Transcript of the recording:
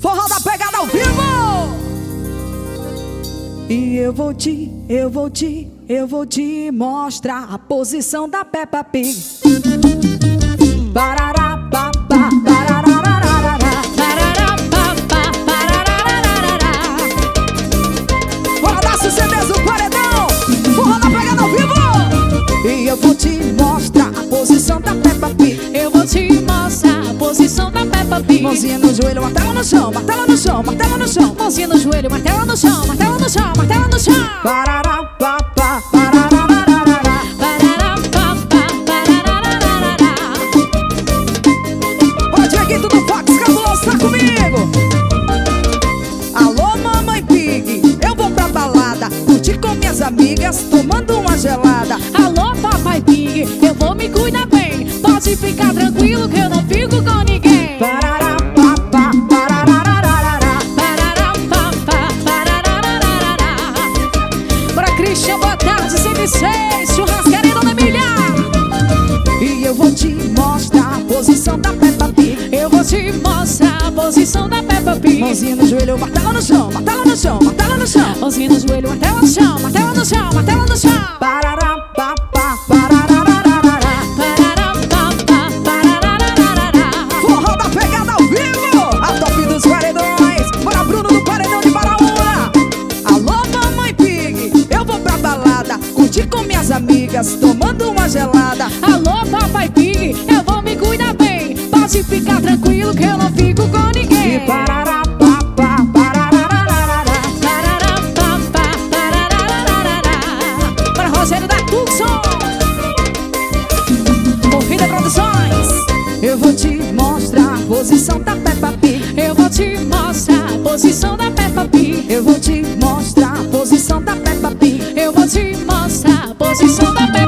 Forró da Pegada ao vivo. E eu vou te mostrar a posição da Peppa Pig. Barará, papá, barararararará. Bora dar CDs do paredão. Forró da Pegada ao vivo. E eu vou te mostrar a posição da Peppa Pig. Eu vou te mostrar a posição da Peppa Pig. Mãozinha no joelho, martela no chão, martela no chão, martela no chão. Mãozinha no joelho, martela no chão, martela no chão, martela no chão. Barará, papá, barararararará. Parará, papá, parararararará. Ô Dieguito do Fox Cabuloso, tá comigo? Alô, mamãe Pig, eu vou pra balada, curtir com minhas amigas, tomando uma gelada. Alô, papai Pig, eu vou me cuidar bem. Pode ficar tranquilo que eu não fico com ninguém. Barará, papá, barararararará. Parará, papá, parararararará. Pra Christian, boa tarde, 106, churrascaria Dona Emília. E eu vou te mostrar a posição da Peppa Pig. Eu vou te mostrar a posição da Peppa Pig. Mãozinha no joelho, martela no chão, martela no chão, martela no chão. Mãozinha no joelho, martela no chão, martela no chão, martela no chão. Barará, papá, barararararará. Parará, papá, parararararará. Forró da Pegada ao vivo, a top dos paredões. Bora Bruno do Paredão de Baraúna. Alô, mamãe Pig, eu vou pra balada, curtir com minhas amigas, tomando uma gelada. Alô, papai Pig, eu vou me cuidar bem. Pode ficar tranquilo que eu não fico com ninguém. E parará, papá, barararararará. Parará, papá, parararararará. Para Rogério da Tucson, Corrida Produções. Eu vou te mostrar a posição da Peppa Pig. Eu vou te mostrar a posição da Peppa Pig. Eu vou te mostrar a posição da Peppa Pig. Eu vou te mostrar a posição da Peppa